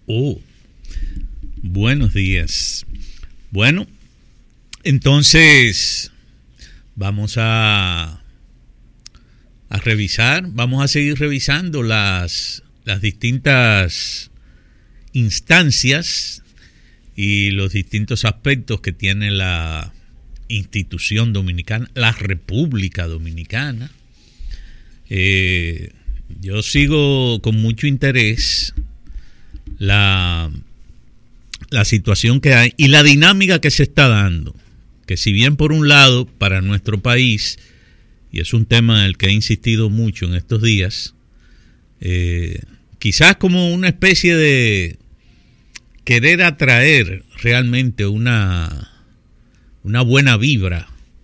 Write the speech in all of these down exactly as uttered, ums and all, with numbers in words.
Oh, buenos días. Bueno, entonces vamos a, a revisar, vamos a seguir revisando las, las distintas instancias y los distintos aspectos que tiene la institución dominicana, la República Dominicana. Eh, yo sigo con mucho interés la, la situación que hay y la dinámica que se está dando, que si bien por un lado para nuestro país, y es un tema en el que he insistido mucho en estos días, eh, quizás como una especie de querer atraer realmente una, una buena vibra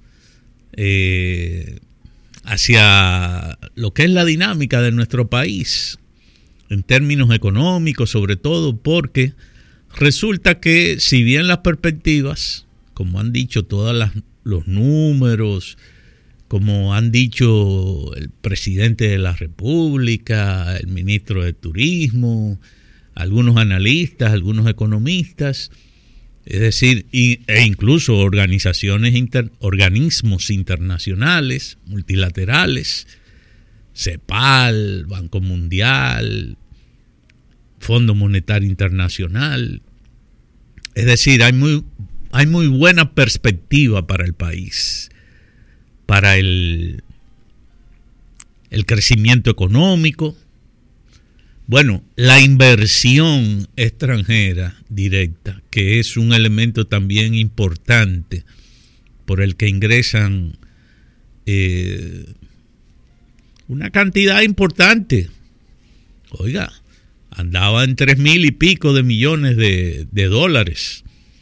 eh, hacia lo que es la dinámica de nuestro país, en términos económicos sobre todo, porque resulta que si bien las perspectivas, como han dicho todos los números, como han dicho el presidente de la República, el ministro de Turismo, algunos analistas, algunos economistas, es decir, y, e incluso organizaciones, inter, organismos internacionales, multilaterales, CEPAL, Banco Mundial, Fondo Monetario Internacional. Es decir, hay muy, hay muy buena perspectiva para el país, para el, el crecimiento económico. Bueno, la inversión extranjera directa, que es un elemento también importante por el que ingresan eh, una cantidad importante. Oiga, andaba en tres mil y pico de millones de, de dólares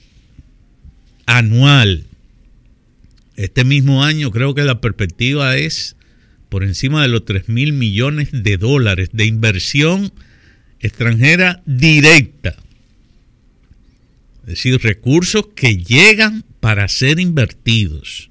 anual. Este mismo año creo que la perspectiva es por encima de los tres mil millones de dólares de inversión extranjera directa. Es decir, recursos que llegan para ser invertidos.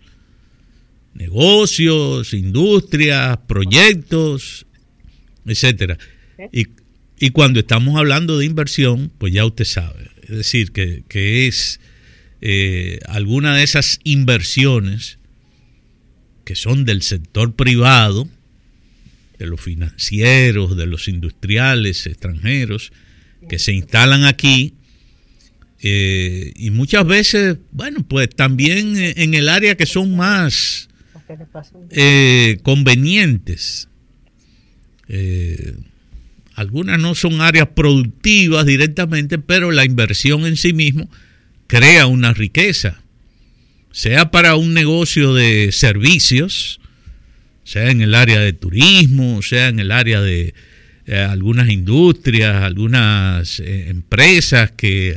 Negocios, industrias, proyectos, etcétera. Y, y cuando estamos hablando de inversión, pues ya usted sabe. Es decir, que, que es eh, alguna de esas inversiones que son del sector privado, de los financieros, de los industriales extranjeros, que se instalan aquí, eh, y muchas veces, bueno, pues también en el área que son más eh, convenientes. Eh, algunas no son áreas productivas directamente, pero la inversión en sí mismo crea una riqueza, sea para un negocio de servicios, sea en el área de turismo, sea en el área de eh, algunas industrias, algunas eh, empresas que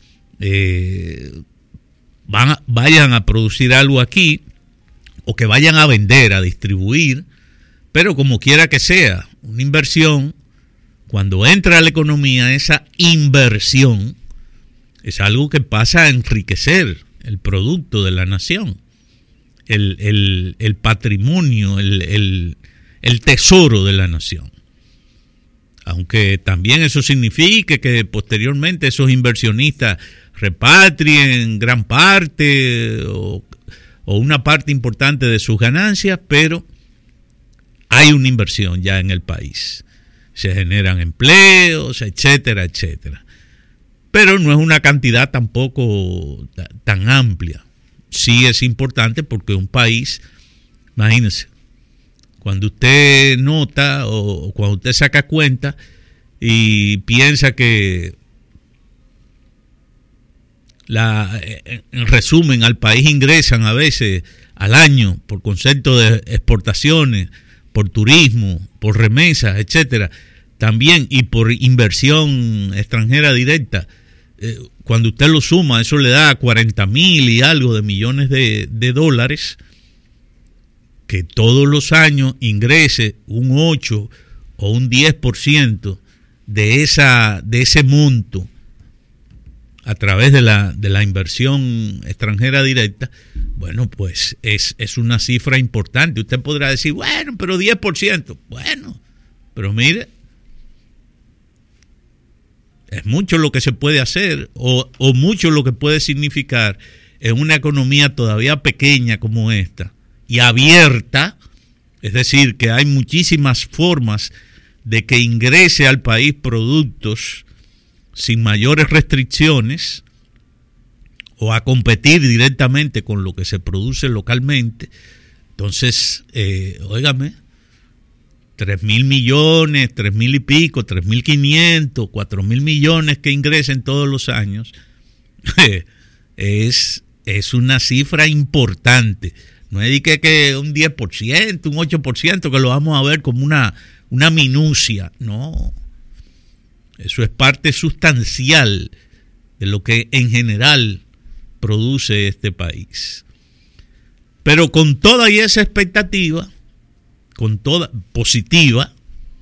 eh, van a, vayan a producir algo aquí o que vayan a vender, a distribuir, pero como quiera que sea, una inversión, cuando entra a la economía, esa inversión es algo que pasa a enriquecer el producto de la nación, el, el, el patrimonio, el, el, el tesoro de la nación. Aunque también eso signifique que posteriormente esos inversionistas repatrien gran parte o, o una parte importante de sus ganancias, pero hay una inversión ya en el país. Se generan empleos, etcétera, etcétera. Pero no es una cantidad tampoco tan amplia. Sí es importante porque un país, imagínense, cuando usted nota o cuando usted saca cuenta y piensa que, la, en resumen, al país ingresan a veces al año por concepto de exportaciones, por turismo, por remesas, etcétera, también y por inversión extranjera directa. Cuando usted lo suma, eso le da cuarenta mil y algo de millones de, de dólares, que todos los años ingrese un ocho o un diez por ciento de, esa, de ese monto a través de la, de la inversión extranjera directa. Bueno, pues es, es una cifra importante. Usted podrá decir, bueno, pero diez por ciento. Bueno, pero mire, es mucho lo que se puede hacer o, o mucho lo que puede significar en una economía todavía pequeña como esta y abierta, es decir, que hay muchísimas formas de que ingrese al país productos sin mayores restricciones o a competir directamente con lo que se produce localmente. Entonces, eh, óigame, tres mil millones, tres mil y pico, tres mil quinientos, cuatro mil millones que ingresen todos los años, es, es una cifra importante. No es de que, que un diez por ciento, un ocho por ciento, que lo vamos a ver como una, una minucia. No, eso es parte sustancial de lo que en general produce este país. Pero con toda esa expectativa, con toda positiva,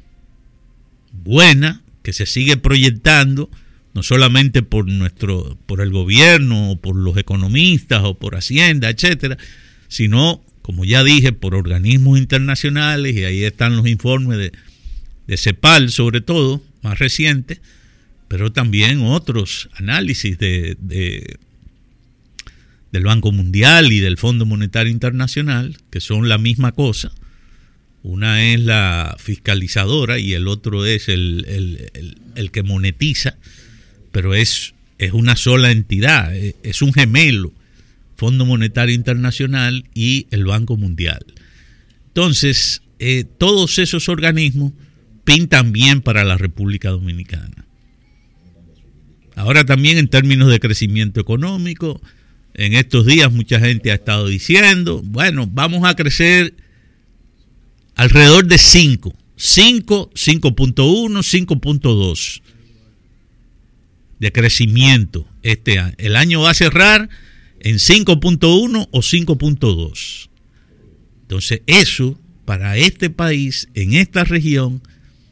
buena, que se sigue proyectando, no solamente por nuestro, por el gobierno, o por los economistas, o por Hacienda, etcétera, sino, como ya dije, por organismos internacionales, y ahí están los informes de, de CEPAL, sobre todo, más recientes, pero también otros análisis de, de, del Banco Mundial y del Fondo Monetario Internacional, que son la misma cosa. Una es la fiscalizadora y el otro es el, el, el, el que monetiza, pero es, es una sola entidad, es, es un gemelo, Fondo Monetario Internacional y el Banco Mundial. Entonces, eh, todos esos organismos pintan bien para la República Dominicana. Ahora también en términos de crecimiento económico, en estos días mucha gente ha estado diciendo, bueno, vamos a crecer alrededor de cinco, cinco, cinco punto uno, cinco punto dos de crecimiento este año. El año va a cerrar en cinco punto uno o cinco punto dos. Entonces, eso para este país, en esta región,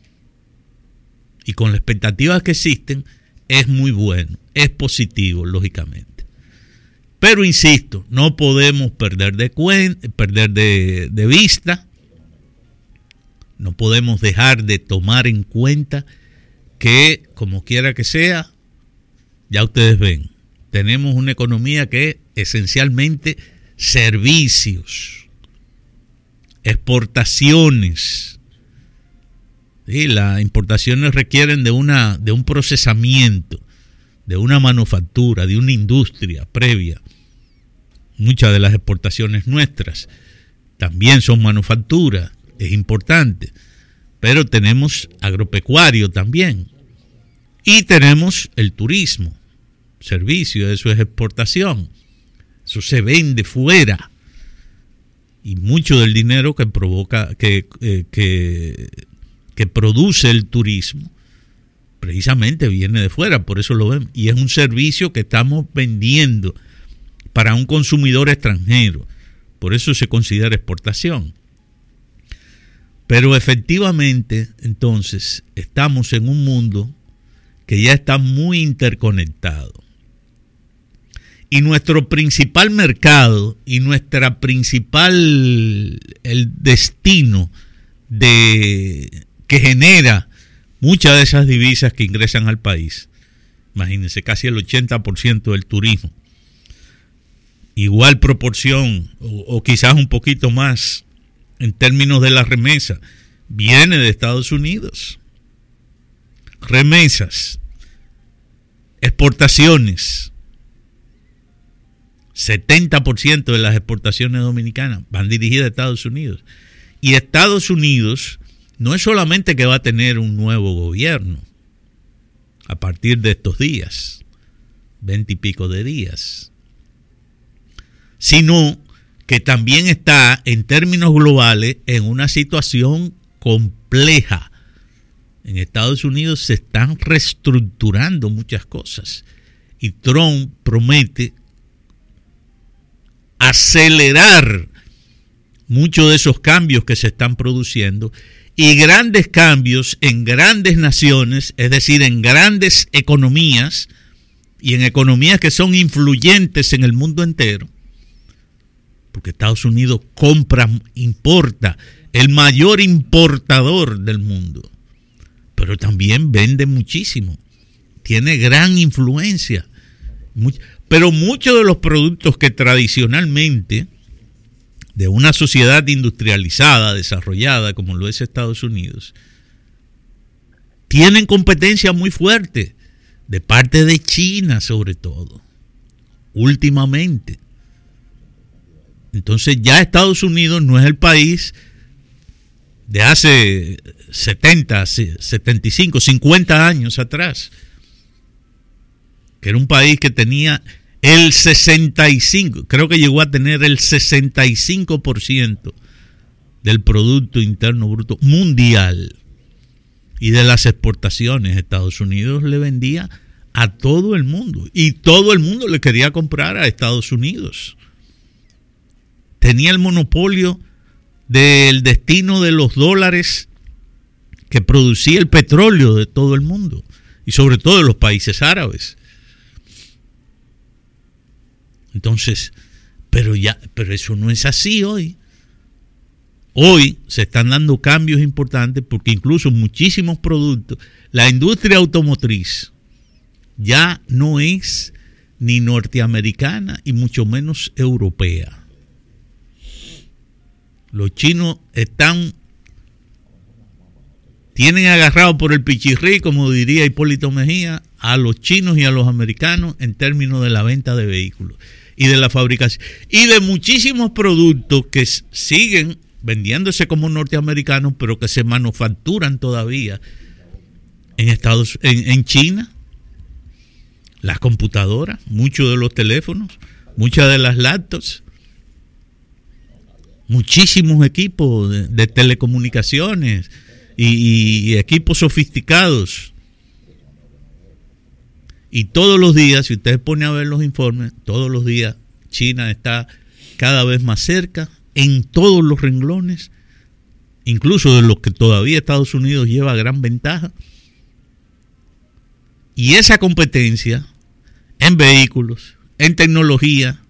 y con las expectativas que existen, es muy bueno, es positivo, lógicamente. Pero insisto, no podemos perder de cuenta, perder de, de vista, no podemos dejar de tomar en cuenta que, como quiera que sea, ya ustedes ven, tenemos una economía que es esencialmente servicios, exportaciones. Sí, las importaciones requieren de una de un procesamiento, de una manufactura, de una industria previa. Muchas de las exportaciones nuestras también son manufacturas, es importante, pero tenemos agropecuario también y tenemos el turismo, servicio, eso es exportación, eso se vende fuera y mucho del dinero que provoca que eh, que que produce el turismo, precisamente viene de fuera, por eso lo ven, y es un servicio que estamos vendiendo para un consumidor extranjero, por eso se considera exportación. Pero efectivamente, entonces, estamos en un mundo que ya está muy interconectado. Y nuestro principal mercado y nuestra principal, el destino de que genera muchas de esas divisas que ingresan al país. Imagínense, casi el ochenta por ciento del turismo. Igual proporción, o, o quizás un poquito más, en términos de la remesa, viene de Estados Unidos. Remesas, exportaciones. setenta por ciento de las exportaciones dominicanas van dirigidas a Estados Unidos. Y Estados Unidos no es solamente que va a tener un nuevo gobierno a partir de estos días, veinte y pico de días, sino que también está en términos globales en una situación compleja. En Estados Unidos se están reestructurando muchas cosas y Trump promete acelerar muchos de esos cambios que se están produciendo y grandes cambios en grandes naciones, es decir, en grandes economías y en economías que son influyentes en el mundo entero, porque Estados Unidos compra, importa, el mayor importador del mundo, pero también vende muchísimo, tiene gran influencia. Pero muchos de los productos que tradicionalmente de una sociedad industrializada, desarrollada, como lo es Estados Unidos, tienen competencia muy fuerte de parte de China, sobre todo, últimamente. Entonces ya Estados Unidos no es el país de hace setenta, setenta y cinco, cincuenta años atrás, que era un país que tenía el sesenta y cinco, creo que llegó a tener el sesenta y cinco por ciento del Producto Interno Bruto mundial. Y de las exportaciones, Estados Unidos le vendía a todo el mundo. Y todo el mundo le quería comprar a Estados Unidos. Tenía el monopolio del destino de los dólares que producía el petróleo de todo el mundo. Y sobre todo de los países árabes. Entonces, pero ya, pero eso no es así hoy. Hoy se están dando cambios importantes porque incluso muchísimos productos, la industria automotriz ya no es ni norteamericana y mucho menos europea. Los chinos están, tienen agarrado por el pichirrí, como diría Hipólito Mejía, a los chinos y a los americanos en términos de la venta de vehículos y de la fabricación y de muchísimos productos que siguen vendiéndose como norteamericanos, pero que se manufacturan todavía en Estados, en, en China. Las computadoras, muchos de los teléfonos, muchas de las laptops, muchísimos equipos de, de telecomunicaciones y, y equipos sofisticados. Y todos los días, si ustedes ponen a ver los informes, todos los días China está cada vez más cerca en todos los renglones, incluso de los que todavía Estados Unidos lleva gran ventaja. Y esa competencia en vehículos, en tecnología,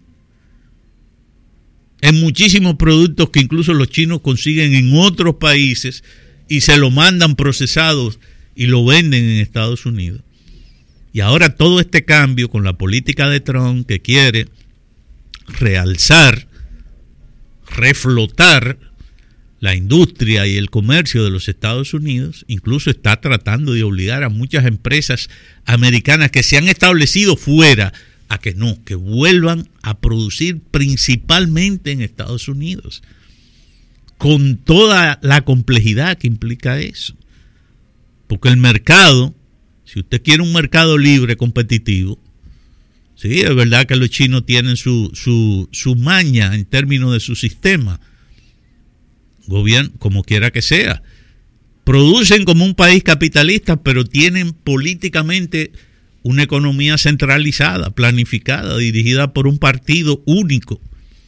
en muchísimos productos que incluso los chinos consiguen en otros países y se lo mandan procesados y lo venden en Estados Unidos. Y ahora todo este cambio con la política de Trump, que quiere realzar, reflotar la industria y el comercio de los Estados Unidos, incluso está tratando de obligar a muchas empresas americanas que se han establecido fuera a que no, que vuelvan a producir principalmente en Estados Unidos, con toda la complejidad que implica eso. Porque el mercado, si usted quiere un mercado libre, competitivo, sí, es verdad que los chinos tienen su, su, su maña en términos de su sistema, gobierno, como quiera que sea. Producen como un país capitalista, pero tienen políticamente una economía centralizada, planificada, dirigida por un partido único.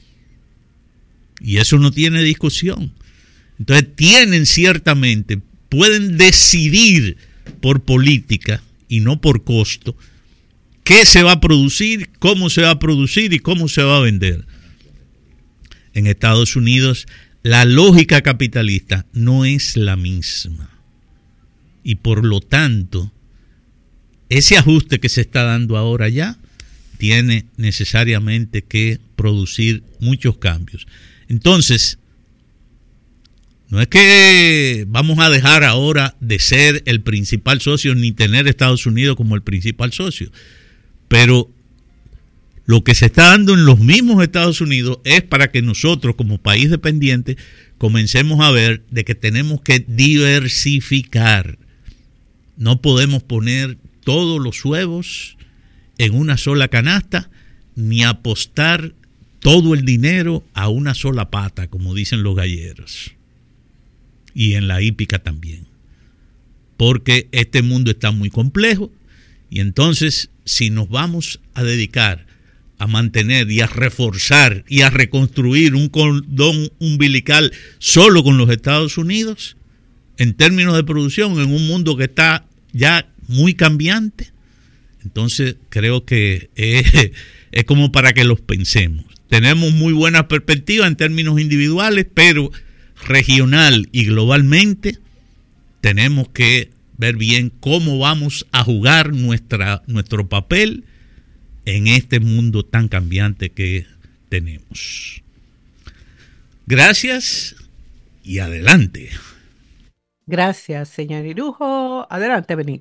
Y eso no tiene discusión. Entonces tienen ciertamente, pueden decidir por política y no por costo, qué se va a producir, cómo se va a producir y cómo se va a vender. En Estados Unidos la lógica capitalista no es la misma. Y por lo tanto, ese ajuste que se está dando ahora ya tiene necesariamente que producir muchos cambios. Entonces, no es que vamos a dejar ahora de ser el principal socio ni tener Estados Unidos como el principal socio, pero lo que se está dando en los mismos Estados Unidos es para que nosotros como país dependiente comencemos a ver de que tenemos que diversificar. No podemos poner todos los huevos en una sola canasta ni apostar todo el dinero a una sola pata, como dicen los galleros. Y en la hípica también. Porque este mundo está muy complejo y entonces si nos vamos a dedicar a mantener y a reforzar y a reconstruir un cordón umbilical solo con los Estados Unidos, en términos de producción, en un mundo que está ya muy cambiante, entonces creo que es, es como para que los pensemos. Tenemos muy buenas perspectivas en términos individuales, pero regional y globalmente tenemos que ver bien cómo vamos a jugar nuestra, nuestro papel en este mundo tan cambiante que tenemos. Gracias y adelante. Gracias, señor Irujo. Adelante, Benito.